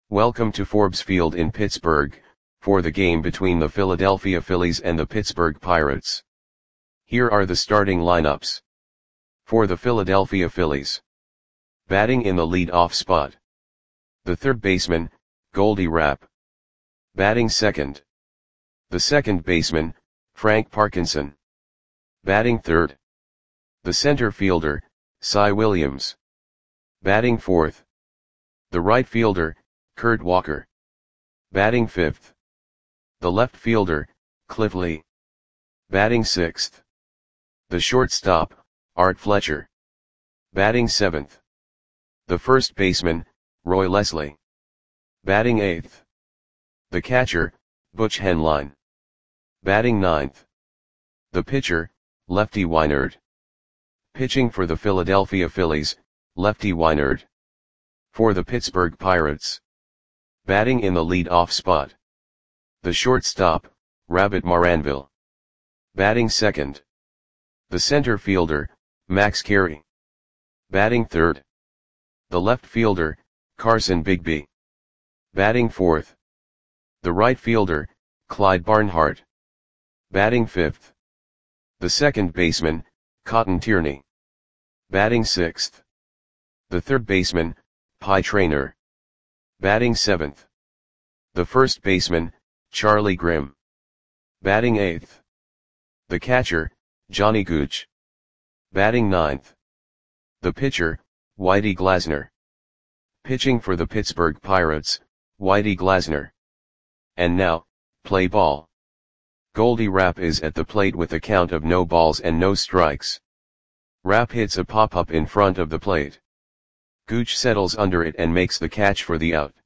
Welcome to Forbes Field in Pittsburgh, for the game between the Philadelphia Phillies and the Pittsburgh Pirates. Here are the starting lineups. For the Philadelphia Phillies. Batting in the lead-off spot. The third baseman, Goldie Rapp. Batting second. The second baseman, Frank Parkinson. Batting third. The center fielder, Cy Williams. Batting fourth. The right fielder, Kurt Walker. Batting fifth. The left fielder, Cliff Lee. Batting sixth. The shortstop, Art Fletcher. Batting seventh. The first baseman, Roy Leslie. Batting eighth. The catcher, Butch Henline. Batting ninth. The pitcher, Lefty Weinert. Pitching for the Philadelphia Phillies, Lefty Weinert. For the Pittsburgh Pirates. Batting in the lead-off spot. The shortstop, Rabbit Maranville. Batting second. The center fielder, Max Carey. Batting third. The left fielder, Carson Bigby. Batting fourth. The right fielder, Clyde Barnhart. Batting fifth. The second baseman, Cotton Tierney. Batting sixth. The third baseman, Pie Traynor. Batting seventh. The first baseman, Charlie Grimm. Batting eighth. The catcher, Johnny Gooch. Batting ninth. The pitcher, Whitey Glasner. Pitching for the Pittsburgh Pirates, Whitey Glasner. And now, play ball. Goldie Rapp is at the plate with a count of no balls and no strikes. Rapp hits a pop-up in front of the plate. Gooch settles under it and makes the catch for the out.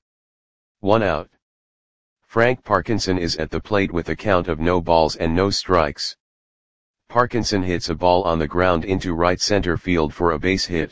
1 out. Frank Parkinson is at the plate with a count of no balls and no strikes. Parkinson hits a ball on the ground into right center field for a base hit.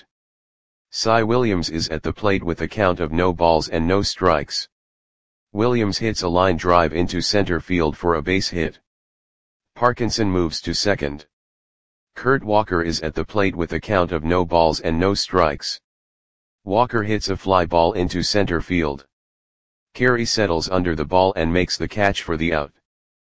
Cy Williams is at the plate with a count of no balls and no strikes. Williams hits a line drive into center field for a base hit. Parkinson moves to second. Kurt Walker is at the plate with a count of no balls and no strikes. Walker hits a fly ball into center field. Carey settles under the ball and makes the catch for the out.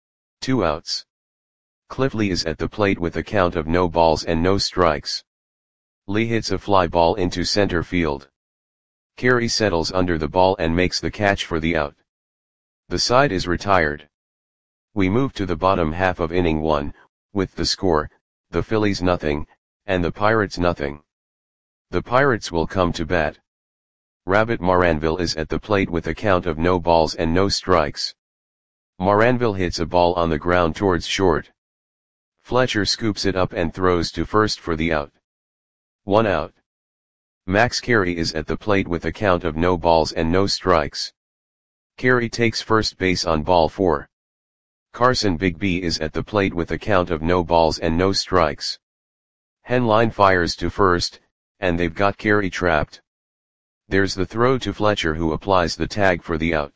2 outs. Cliff Lee is at the plate with a count of no balls and no strikes. Lee hits a fly ball into center field. Carey settles under the ball and makes the catch for the out. The side is retired. We move to the bottom half of inning 1, with the score, the Phillies nothing, and the Pirates nothing. The Pirates will come to bat. Rabbit Maranville is at the plate with a count of no balls and no strikes. Maranville hits a ball on the ground towards short. Fletcher scoops it up and throws to first for the out. 1 out. Max Carey is at the plate with a count of no balls and no strikes. Carey takes first base on ball 4. Carson Bigby is at the plate with a count of no balls and no strikes. Henline fires to first, and they've got Carey trapped. There's the throw to Fletcher, who applies the tag for the out.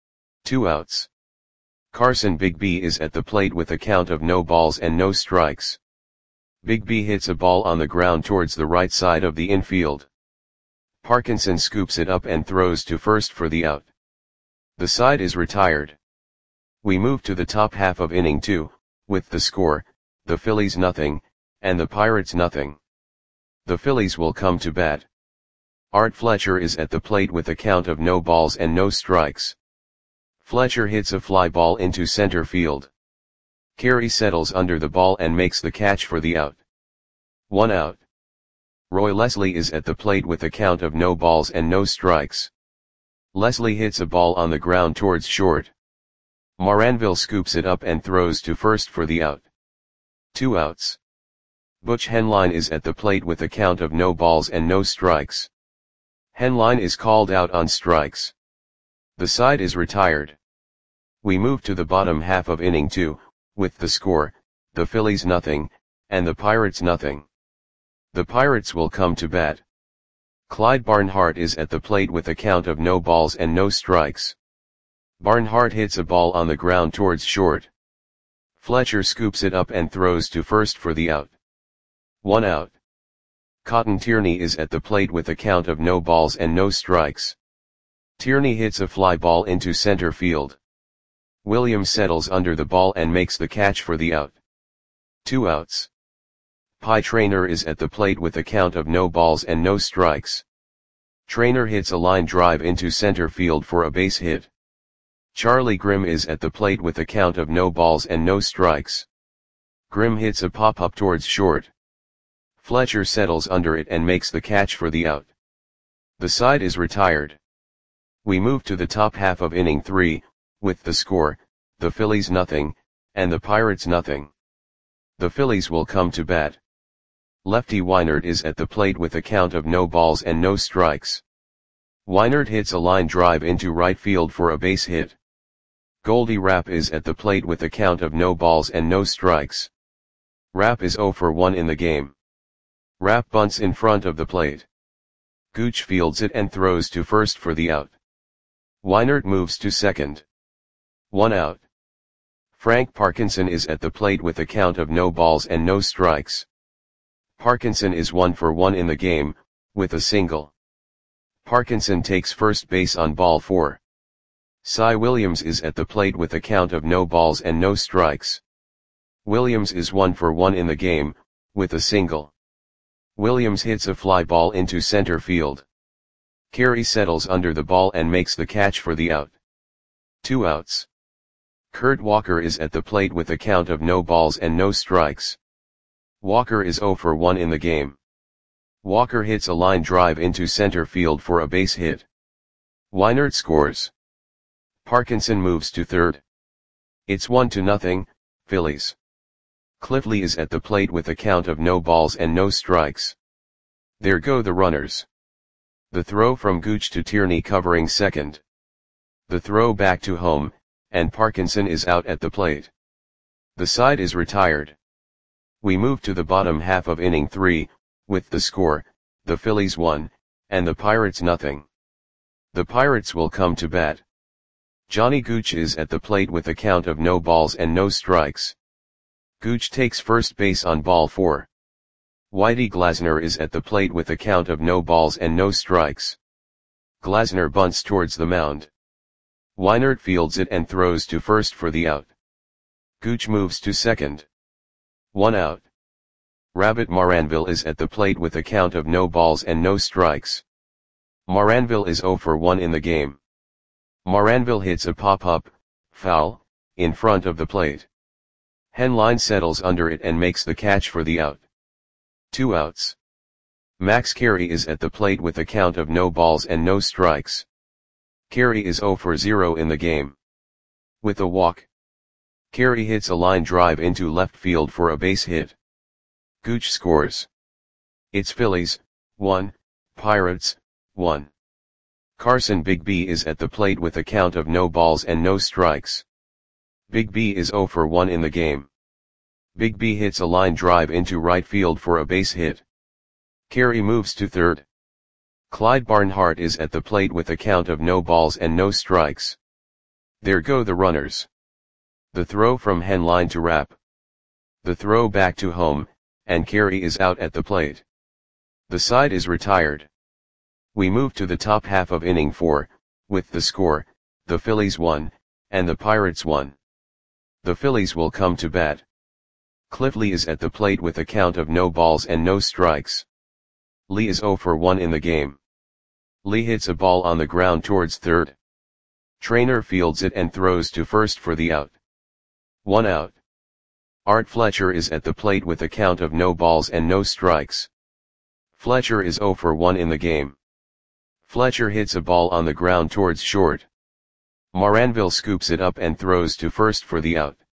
2 outs. Carson Bigby is at the plate with a count of no balls and no strikes. Bigby hits a ball on the ground towards the right side of the infield. Parkinson scoops it up and throws to first for the out. The side is retired. We move to the top half of inning 2, with the score, the Phillies nothing, and the Pirates nothing. The Phillies will come to bat. Art Fletcher is at the plate with a count of no balls and no strikes. Fletcher hits a fly ball into center field. Carey settles under the ball and makes the catch for the out. 1 out. Roy Leslie is at the plate with a count of no balls and no strikes. Leslie hits a ball on the ground towards short. Maranville scoops it up and throws to first for the out. 2 outs. Butch Henline is at the plate with a count of no balls and no strikes. Henline is called out on strikes. The side is retired. We move to the bottom half of inning 2, with the score, the Phillies nothing, and the Pirates nothing. The Pirates will come to bat. Clyde Barnhart is at the plate with a count of no balls and no strikes. Barnhart hits a ball on the ground towards short. Fletcher scoops it up and throws to first for the out. 1 out. Cotton Tierney is at the plate with a count of no balls and no strikes. Tierney hits a fly ball into center field. Williams settles under the ball and makes the catch for the out. 2 outs. Pie Traynor is at the plate with a count of no balls and no strikes. Traynor hits a line drive into center field for a base hit. Charlie Grimm is at the plate with a count of no balls and no strikes. Grimm hits a pop-up towards short. Fletcher settles under it and makes the catch for the out. The side is retired. We move to the top half of inning 3, with the score, the Phillies nothing, and the Pirates nothing. The Phillies will come to bat. Lefty Weinert is at the plate with a count of no balls and no strikes. Weinert hits a line drive into right field for a base hit. Goldie Rapp is at the plate with a count of no balls and no strikes. Rapp is 0 for 1 in the game. Rapp bunts in front of the plate. Gooch fields it and throws to first for the out. Weinert moves to second. 1 out. Frank Parkinson is at the plate with a count of no balls and no strikes. Parkinson is 1 for 1 in the game, with a single. Parkinson takes first base on ball 4. Cy Williams is at the plate with a count of no balls and no strikes. Williams is 1 for 1 in the game, with a single. Williams hits a fly ball into center field. Carey settles under the ball and makes the catch for the out. 2 outs. Kurt Walker is at the plate with a count of no balls and no strikes. Walker is 0 for 1 in the game. Walker hits a line drive into center field for a base hit. Weinert scores. Parkinson moves to third. It's 1-0, Phillies. Cliff Lee is at the plate with a count of no balls and no strikes. There go the runners. The throw from Gooch to Tierney covering second. The throw back to home, and Parkinson is out at the plate. The side is retired. We move to the bottom half of inning 3, with the score, the Phillies 1, and the Pirates nothing. The Pirates will come to bat. Johnny Gooch is at the plate with a count of no balls and no strikes. Gooch takes first base on ball 4. Whitey Glasner is at the plate with a count of no balls and no strikes. Glasner bunts towards the mound. Weinert fields it and throws to first for the out. Gooch moves to second. 1 out. Rabbit Maranville is at the plate with a count of no balls and no strikes. Maranville is 0 for 1 in the game. Maranville hits a pop-up, foul, in front of the plate. Henline settles under it and makes the catch for the out. 2 outs. Max Carey is at the plate with a count of no balls and no strikes. Carey is 0 for 0 in the game. With a walk. Carey hits a line drive into left field for a base hit. Gooch scores. It's Phillies, 1, Pirates, 1. Carson Big B is at the plate with a count of no balls and no strikes. Big B is 0 for 1 in the game. Big B hits a line drive into right field for a base hit. Carey moves to third. Clyde Barnhart is at the plate with a count of no balls and no strikes. There go the runners. The throw from Henline to Rapp. The throw back to home, and Carey is out at the plate. The side is retired. We move to the top half of inning 4, with the score, the Phillies 1, and the Pirates 1. The Phillies will come to bat. Cliff Lee is at the plate with a count of no balls and no strikes. Lee is 0 for 1 in the game. Lee hits a ball on the ground towards third. Traynor fields it and throws to first for the out. 1 out. Art Fletcher is at the plate with a count of no balls and no strikes. Fletcher is 0 for 1 in the game. Fletcher hits a ball on the ground towards short. Maranville scoops it up and throws to first for the out.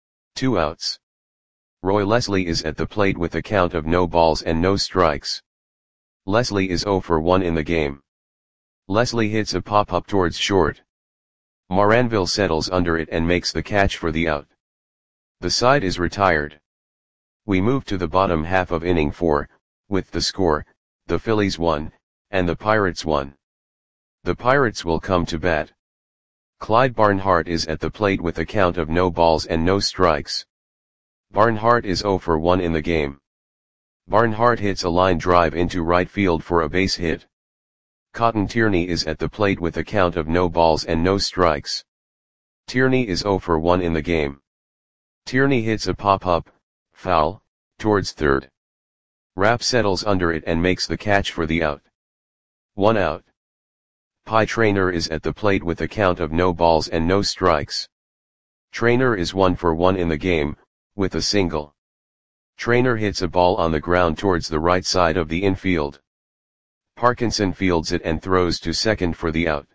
2 outs. Roy Leslie is at the plate with a count of no balls and no strikes. Leslie is 0 for 1 in the game. Leslie hits a pop-up towards short. Maranville settles under it and makes the catch for the out. The side is retired. We move to the bottom half of inning 4, with the score, the Phillies 1, and the Pirates 1. The Pirates will come to bat. Clyde Barnhart is at the plate with a count of no balls and no strikes. Barnhart is 0 for 1 in the game. Barnhart hits a line drive into right field for a base hit. Cotton Tierney is at the plate with a count of no balls and no strikes. Tierney is 0 for 1 in the game. Tierney hits a pop-up, foul, towards third. Rapp settles under it and makes the catch for the out. 1 out. Pie Traynor is at the plate with a count of no balls and no strikes. Traynor is 1 for 1 in the game, with a single. Traynor hits a ball on the ground towards the right side of the infield. Parkinson fields it and throws to second for the out.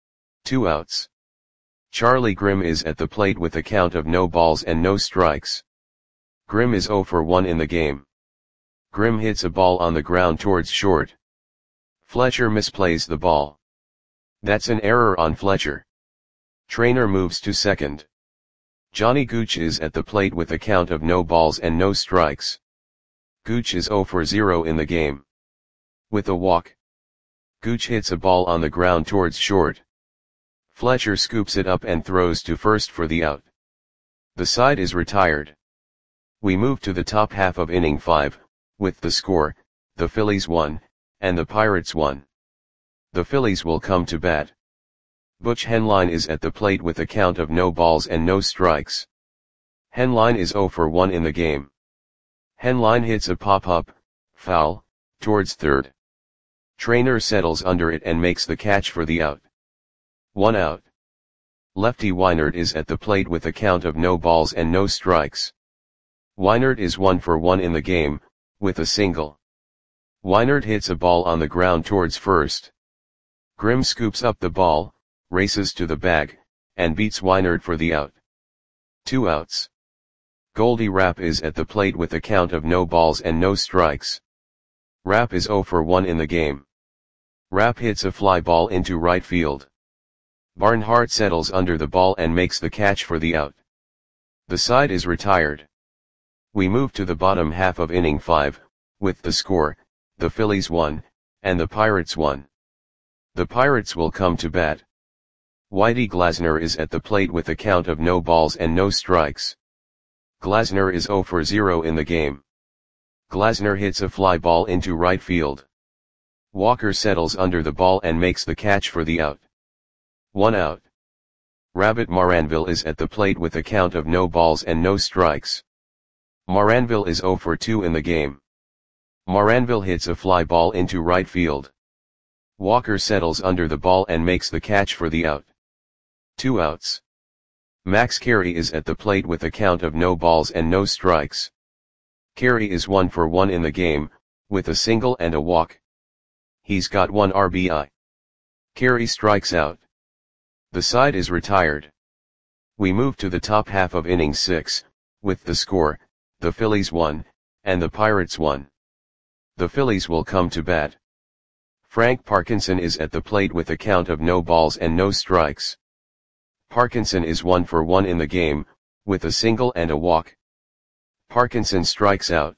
2 outs. Charlie Grimm is at the plate with a count of no balls and no strikes. Grimm is 0 for 1 in the game. Grimm hits a ball on the ground towards short. Fletcher misplays the ball. That's an error on Fletcher. Traynor moves to second. Johnny Gooch is at the plate with a count of no balls and no strikes. Gooch is 0 for 0 in the game. With a walk. Gooch hits a ball on the ground towards short. Fletcher scoops it up and throws to first for the out. The side is retired. We move to the top half of inning 5, with the score, the Phillies 1, and the Pirates 1. The Phillies will come to bat. Butch Henline is at the plate with a count of no balls and no strikes. Henline is 0 for 1 in the game. Henline hits a pop-up, foul, towards third. Traynor settles under it and makes the catch for the out. 1 out. Lefty Weinert is at the plate with a count of no balls and no strikes. Weinert is 1 for 1 in the game, with a single. Weinert hits a ball on the ground towards first. Grimm scoops up the ball, races to the bag, and beats Weinert for the out. 2 outs. Goldie Rapp is at the plate with a count of no balls and no strikes. Rapp is 0 for 1 in the game. Rapp hits a fly ball into right field. Barnhart settles under the ball and makes the catch for the out. The side is retired. We move to the bottom half of inning 5, with the score, the Phillies 1, and the Pirates 1. The Pirates will come to bat. Whitey Glasner is at the plate with a count of no balls and no strikes. Glasner is 0 for 0 in the game. Glasner hits a fly ball into right field. Walker settles under the ball and makes the catch for the out. 1 out. Rabbit Maranville is at the plate with a count of no balls and no strikes. Maranville is 0 for 2 in the game. Maranville hits a fly ball into right field. Walker settles under the ball and makes the catch for the out. 2 outs. Max Carey is at the plate with a count of no balls and no strikes. Carey is 1 for 1 in the game, with a single and a walk. He's got 1 RBI. Carey strikes out. The side is retired. We move to the top half of inning 6, with the score, the Phillies 1, and the Pirates 1. The Phillies will come to bat. Frank Parkinson is at the plate with a count of no balls and no strikes. Parkinson is 1 for 1 in the game, with a single and a walk. Parkinson strikes out.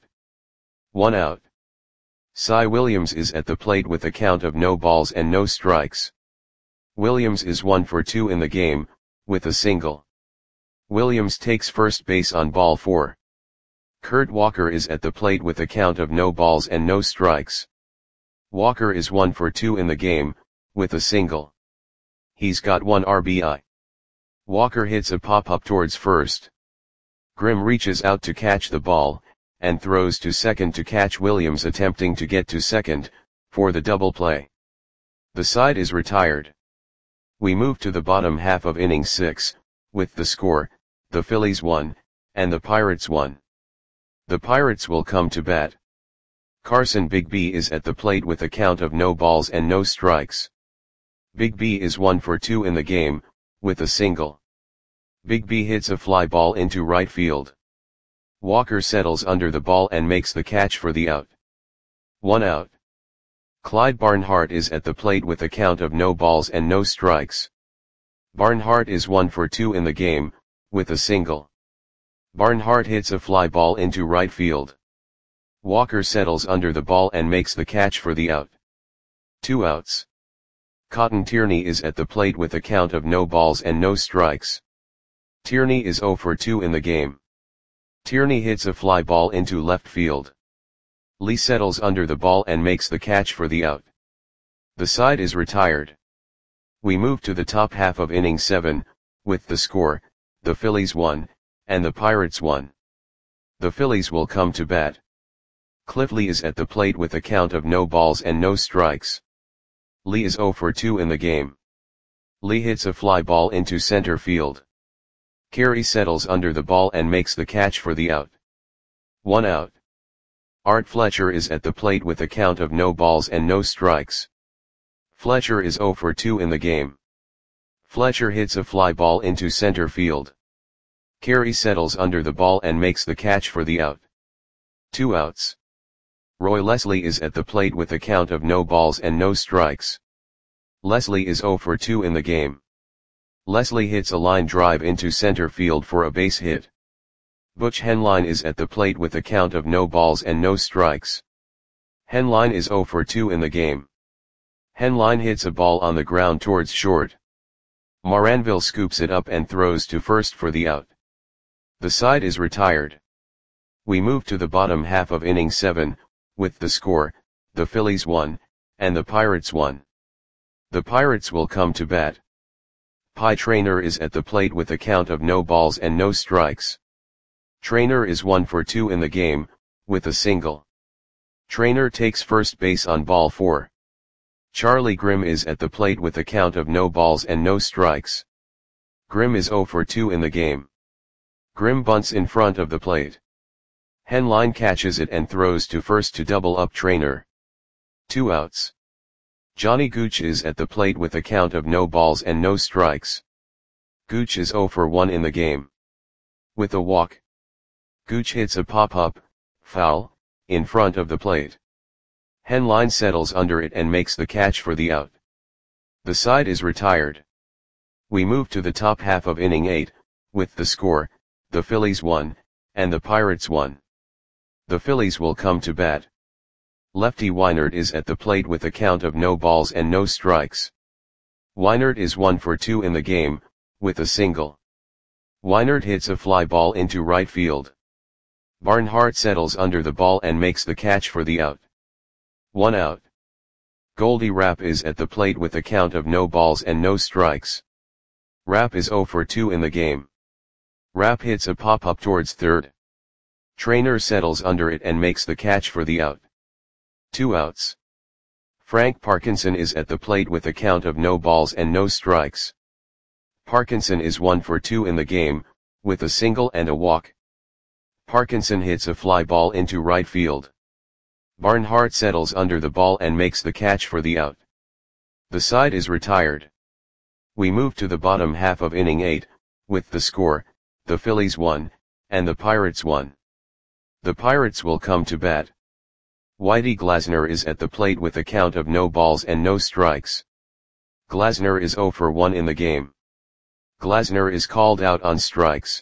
1 out. Cy Williams is at the plate with a count of no balls and no strikes. Williams is 1 for 2 in the game, with a single. Williams takes first base on ball 4. Kurt Walker is at the plate with a count of no balls and no strikes. Walker is 1 for 2 in the game, with a single. He's got 1 RBI. Walker hits a pop-up towards first. Grimm reaches out to catch the ball, and throws to second to catch Williams attempting to get to second, for the double play. The side is retired. We move to the bottom half of inning 6, with the score, the Phillies 1, and the Pirates 1. The Pirates will come to bat. Carson Bigby is at the plate with a count of no balls and no strikes. Bigby is 1 for 2 in the game, with a single. Bigby hits a fly ball into right field. Walker settles under the ball and makes the catch for the out. 1 out. Clyde Barnhart is at the plate with a count of no balls and no strikes. Barnhart is 1 for 2 in the game, with a single. Barnhart hits a fly ball into right field. Walker settles under the ball and makes the catch for the out. 2 outs. Cotton Tierney is at the plate with a count of no balls and no strikes. Tierney is 0 for 2 in the game. Tierney hits a fly ball into left field. Lee settles under the ball and makes the catch for the out. The side is retired. We move to the top half of inning 7, with the score, the Phillies 1, and the Pirates 1. The Phillies will come to bat. Cliff Lee is at the plate with a count of no balls and no strikes. Lee is 0 for 2 in the game. Lee hits a fly ball into center field. Carey settles under the ball and makes the catch for the out. 1 out. Art Fletcher is at the plate with a count of no balls and no strikes. Fletcher is 0 for 2 in the game. Fletcher hits a fly ball into center field. Carey settles under the ball and makes the catch for the out. 2 outs. Roy Leslie is at the plate with a count of no balls and no strikes. Leslie is 0 for 2 in the game. Leslie hits a line drive into center field for a base hit. Butch Henline is at the plate with a count of no balls and no strikes. Henline is 0 for 2 in the game. Henline hits a ball on the ground towards short. Moranville scoops it up and throws to first for the out. The side is retired. We move to the bottom half of inning 7, with the score, the Phillies 1, and the Pirates 1. The Pirates will come to bat. Pie Traynor is at the plate with a count of no balls and no strikes. Traynor is 1 for 2 in the game, with a single. Traynor takes first base on ball 4. Charlie Grimm is at the plate with a count of no balls and no strikes. Grimm is 0 for 2 in the game. Grimm bunts in front of the plate. Henline catches it and throws to first to double up Traynor. 2 outs. Johnny Gooch is at the plate with a count of no balls and no strikes. Gooch is 0 for 1 in the game. With a walk. Gooch hits a pop-up, foul, in front of the plate. Henline settles under it and makes the catch for the out. The side is retired. We move to the top half of inning 8, with the score, the Phillies 1, and the Pirates 1. The Phillies will come to bat. Lefty Weinert is at the plate with a count of no balls and no strikes. Weinert is 1 for 2 in the game, with a single. Weinert hits a fly ball into right field. Barnhart settles under the ball and makes the catch for the out. 1 out. Goldie Rapp is at the plate with a count of no balls and no strikes. Rapp is 0 for 2 in the game. Rapp hits a pop-up towards third. Traynor settles under it and makes the catch for the out. 2 outs. Frank Parkinson is at the plate with a count of no balls and no strikes. Parkinson is 1 for 2 in the game, with a single and a walk. Parkinson hits a fly ball into right field. Barnhart settles under the ball and makes the catch for the out. The side is retired. We move to the bottom half of inning 8, with the score, the Phillies 1, and the Pirates 1. The Pirates will come to bat. Whitey Glasner is at the plate with a count of no balls and no strikes. Glasner is 0 for 1 in the game. Glasner is called out on strikes.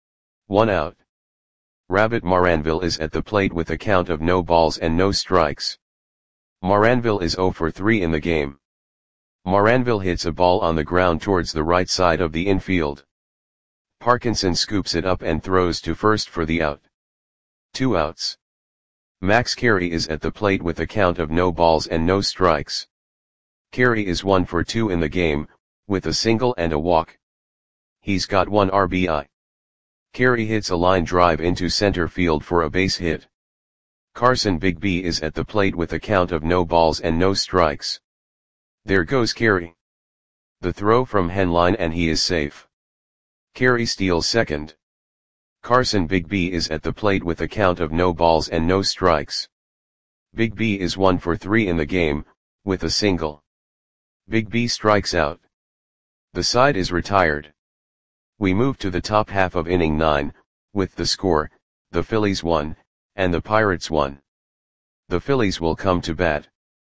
1 out. Rabbit Moranville is at the plate with a count of no balls and no strikes. Moranville is 0 for 3 in the game. Moranville hits a ball on the ground towards the right side of the infield. Parkinson scoops it up and throws to first for the out. 2 outs. Max Carey is at the plate with a count of no balls and no strikes. Carey is 1 for 2 in the game, with a single and a walk. He's got 1 RBI. Carey hits a line drive into center field for a base hit. Carson Bigby is at the plate with a count of no balls and no strikes. There goes Carey. The throw from Henline and he is safe. Carey steals second. Carson Bigby is at the plate with a count of no balls and no strikes. Bigby is 1 for 3 in the game, with a single. Bigby strikes out. The side is retired. We move to the top half of inning 9, with the score, the Phillies 1, and the Pirates 1. The Phillies will come to bat.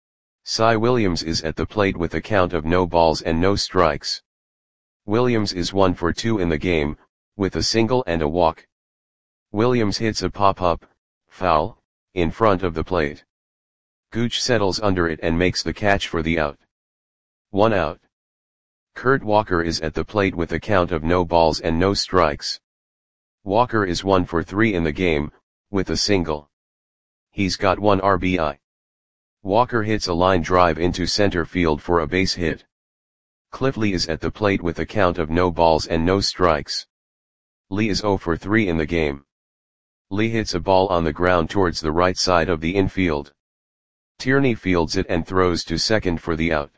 Cy Williams is at the plate with a count of no balls and no strikes. Williams is 1 for 2 in the game, with a single and a walk. Williams hits a pop-up, foul, in front of the plate. Gooch settles under it and makes the catch for the out. 1 out. Kurt Walker is at the plate with a count of no balls and no strikes. Walker is 1 for 3 in the game, with a single. He's got 1 RBI. Walker hits a line drive into center field for a base hit. Cliff Lee is at the plate with a count of no balls and no strikes. Lee is 0 for 3 in the game. Lee hits a ball on the ground towards the right side of the infield. Tierney fields it and throws to second for the out.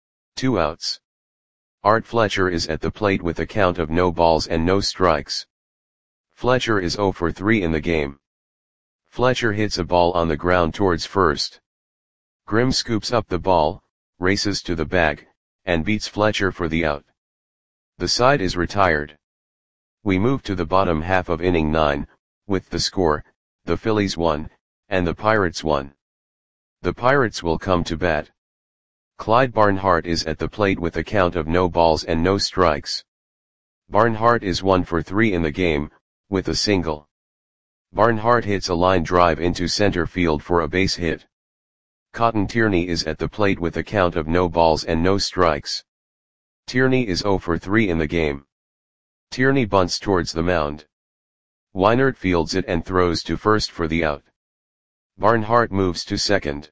2 outs. Art Fletcher is at the plate with a count of no balls and no strikes. Fletcher is 0 for 3 in the game. Fletcher hits a ball on the ground towards first. Grimm scoops up the ball, races to the bag, and beats Fletcher for the out. The side is retired. We move to the bottom half of inning 9, with the score, the Phillies 1, and the Pirates 1. The Pirates will come to bat. Clyde Barnhart is at the plate with a count of no balls and no strikes. Barnhart is 1 for 3 in the game, with a single. Barnhart hits a line drive into center field for a base hit. Cotton Tierney is at the plate with a count of no balls and no strikes. Tierney is 0 for 3 in the game. Tierney bunts towards the mound. Weinert fields it and throws to first for the out. Barnhart moves to second.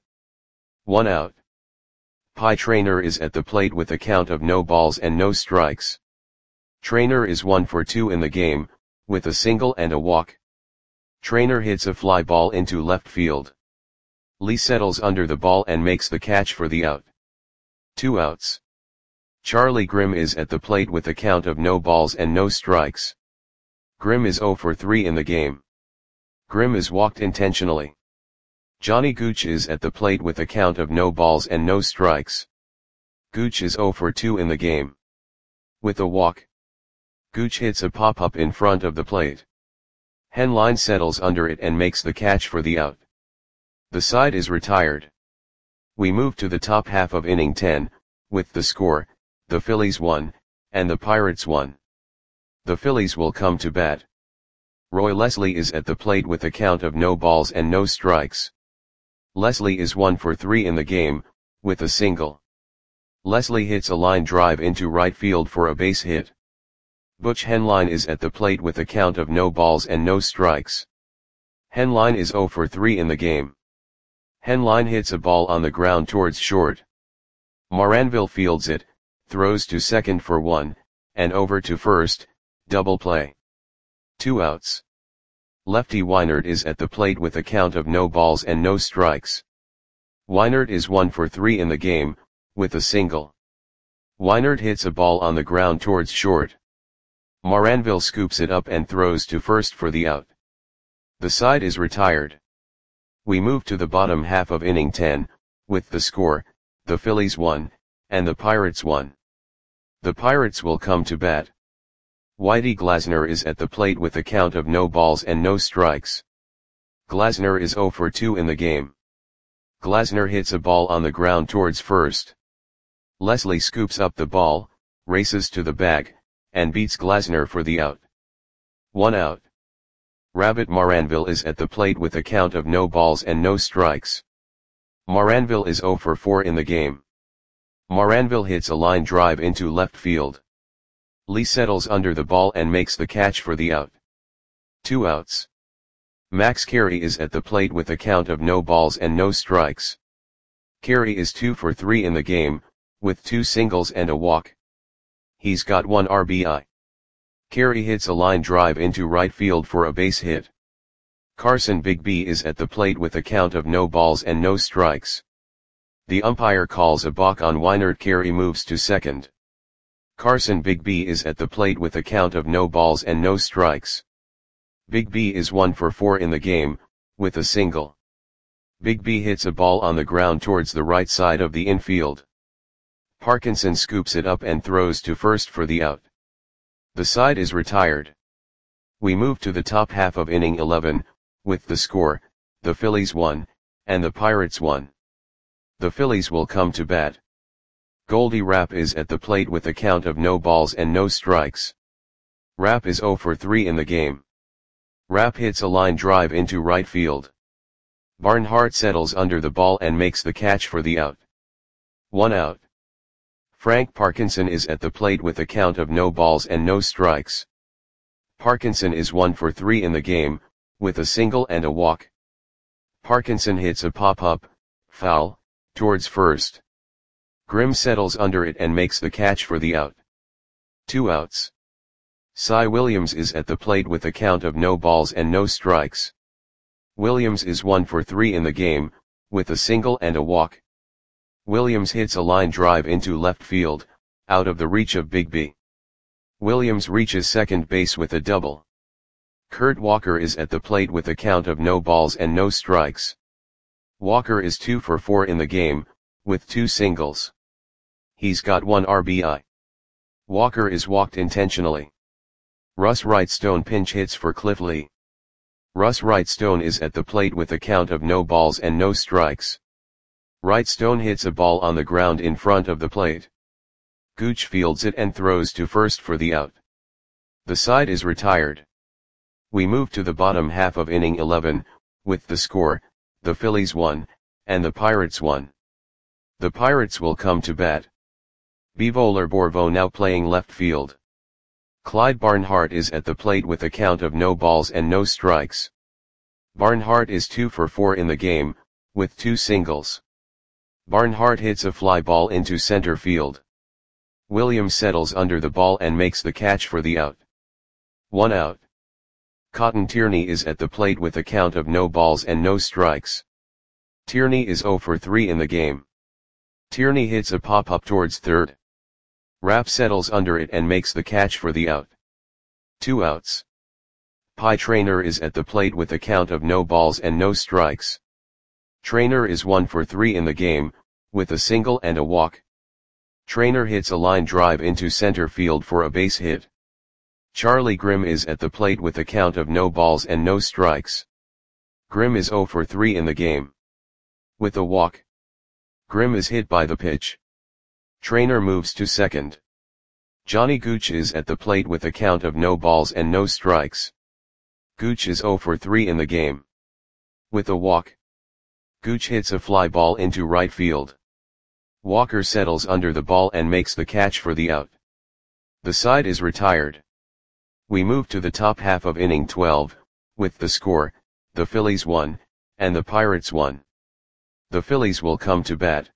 1 out. Pie Traynor is at the plate with a count of no balls and no strikes. Traynor is 1 for 2 in the game, with a single and a walk. Traynor hits a fly ball into left field. Lee settles under the ball and makes the catch for the out. 2 outs. Charlie Grimm is at the plate with a count of no balls and no strikes. Grimm is 0 for 3 in the game. Grimm is walked intentionally. Johnny Gooch is at the plate with a count of no balls and no strikes. Gooch is 0 for 2 in the game. With a walk. Gooch hits a pop-up in front of the plate. Henline settles under it and makes the catch for the out. The side is retired. We move to the top half of inning 10, with the score, the Phillies 1, and the Pirates 1. The Phillies will come to bat. Roy Leslie is at the plate with a count of no balls and no strikes. Leslie is 1 for 3 in the game, with a single. Leslie hits a line drive into right field for a base hit. Butch Henline is at the plate with a count of no balls and no strikes. Henline is 0 for 3 in the game. Henline hits a ball on the ground towards short. Moranville fields it, throws to second for 1, and over to first, double play. 2 outs. Lefty Weinert is at the plate with a count of no balls and no strikes. Weinert is 1 for 3 in the game, with a single. Weinert hits a ball on the ground towards short. Moranville scoops it up and throws to first for the out. The side is retired. We move to the bottom half of inning 10, with the score, the Phillies 1, and the Pirates 1. The Pirates will come to bat. Whitey Glasner is at the plate with a count of no balls and no strikes. Glasner is 0 for 2 in the game. Glasner hits a ball on the ground towards first. Leslie scoops up the ball, races to the bag, and beats Glasner for the out. 1 out. Rabbit Moranville is at the plate with a count of no balls and no strikes. Moranville is 0 for 4 in the game. Moranville hits a line drive into left field. Lee settles under the ball and makes the catch for the out. 2 outs. Max Carey is at the plate with a count of no balls and no strikes. Carey is 2 for 3 in the game, with 2 singles and a walk. He's got 1 RBI. Carey hits a line drive into right field for a base hit. Carson Bigby is at the plate with a count of no balls and no strikes. The umpire calls a balk on Weinert. Carey moves to second. Carson Bigby is at the plate with a count of no balls and no strikes. Bigby is 1 for 4 in the game, with a single. Bigby hits a ball on the ground towards the right side of the infield. Parkinson scoops it up and throws to first for the out. The side is retired. We move to the top half of inning 11, with the score, the Phillies 1, and the Pirates 1. The Phillies will come to bat. Goldie Rapp is at the plate with a count of no balls and no strikes. Rapp is 0 for 3 in the game. Rapp hits a line drive into right field. Barnhart settles under the ball and makes the catch for the out. 1 out. Frank Parkinson is at the plate with a count of no balls and no strikes. Parkinson is 1 for 3 in the game, with a single and a walk. Parkinson hits a pop-up, foul, towards first. Grimm settles under it and makes the catch for the out. 2 outs. Cy Williams is at the plate with a count of no balls and no strikes. Williams is 1 for 3 in the game, with a single and a walk. Williams hits a line drive into left field, out of the reach of Bigby. Williams reaches second base with a double. Kurt Walker is at the plate with a count of no balls and no strikes. Walker is 2 for 4 in the game, with 2 singles. He's got 1 RBI. Walker is walked intentionally. Russ Wrightstone pinch hits for Cliff Lee. Russ Wrightstone is at the plate with a count of no balls and no strikes. Wrightstone hits a ball on the ground in front of the plate. Gooch fields it and throws to first for the out. The side is retired. We move to the bottom half of inning 11, with the score, the Phillies 1, and the Pirates 1. The Pirates will come to bat. Bevolor Borvo now playing left field. Clyde Barnhart is at the plate with a count of no balls and no strikes. Barnhart is 2 for 4 in the game, with 2 singles. Barnhart hits a fly ball into center field. Williams settles under the ball and makes the catch for the out. 1 out. Cotton Tierney is at the plate with a count of no balls and no strikes. Tierney is 0 for 3 in the game. Tierney hits a pop-up towards third. Rapp settles under it and makes the catch for the out. 2 outs. Pie Traynor is at the plate with a count of no balls and no strikes. Traynor is 1 for 3 in the game, with a single and a walk. Traynor hits a line drive into center field for a base hit. Charlie Grimm is at the plate with a count of no balls and no strikes. Grimm is 0 for 3 in the game. With a walk. Grimm is hit by the pitch. Traynor moves to second. Johnny Gooch is at the plate with a count of no balls and no strikes. Gooch is 0 for 3 in the game. With a walk. Gooch hits a fly ball into right field. Walker settles under the ball and makes the catch for the out. The side is retired. We move to the top half of inning 12, with the score, the Phillies 1, and the Pirates 1. The Phillies will come to bat.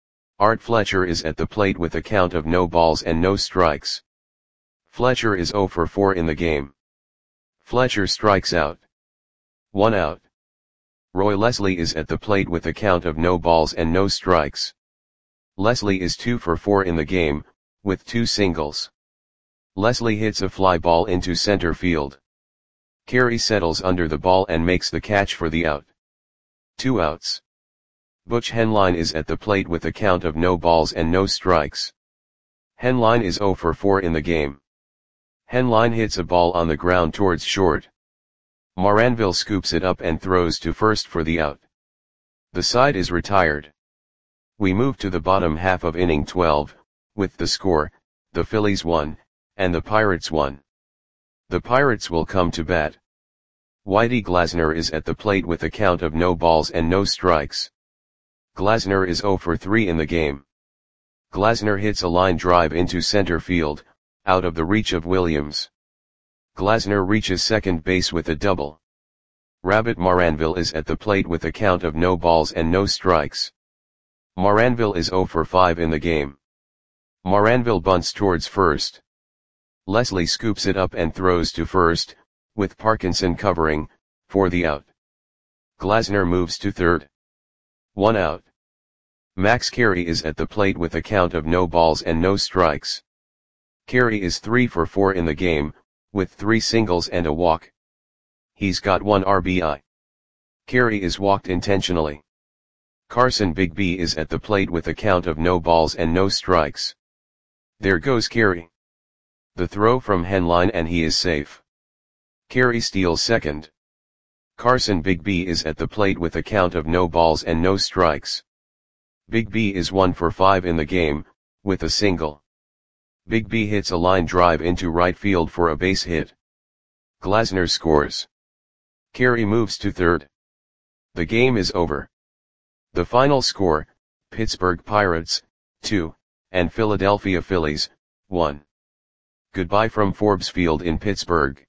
Art Fletcher is at the plate with a count of no balls and no strikes. Fletcher is 0 for 4 in the game. Fletcher strikes out. 1 out. Roy Leslie is at the plate with a count of no balls and no strikes. Leslie is 2 for 4 in the game, with 2 singles. Leslie hits a fly ball into center field. Carey settles under the ball and makes the catch for the out. 2 outs. Butch Henline is at the plate with a count of no balls and no strikes. Henline is 0 for 4 in the game. Henline hits a ball on the ground towards short. Moranville scoops it up and throws to first for the out. The side is retired. We move to the bottom half of inning 12, with the score, the Phillies 1, and the Pirates 1. The Pirates will come to bat. Whitey Glasner is at the plate with a count of no balls and no strikes. Glasner is 0 for 3 in the game. Glasner hits a line drive into center field, out of the reach of Williams. Glasner reaches second base with a double. Rabbit Moranville is at the plate with a count of no balls and no strikes. Moranville is 0 for 5 in the game. Moranville bunts towards first. Leslie scoops it up and throws to first, with Parkinson covering, for the out. Glasner moves to third. 1 out. Max Carey is at the plate with a count of no balls and no strikes. Carey is 3 for 4 in the game, with 3 singles and a walk. He's got 1 RBI. Carey is walked intentionally. Carson Bigby is at the plate with a count of no balls and no strikes. There goes Carey. The throw from Henline and he is safe. Carey steals second. Carson Bigby is at the plate with a count of no balls and no strikes. Bigby is 1 for 5 in the game, with a single. Bigby hits a line drive into right field for a base hit. Glasner scores. Carey moves to third. The game is over. The final score, Pittsburgh Pirates, 2, and Philadelphia Phillies, 1. Goodbye from Forbes Field in Pittsburgh.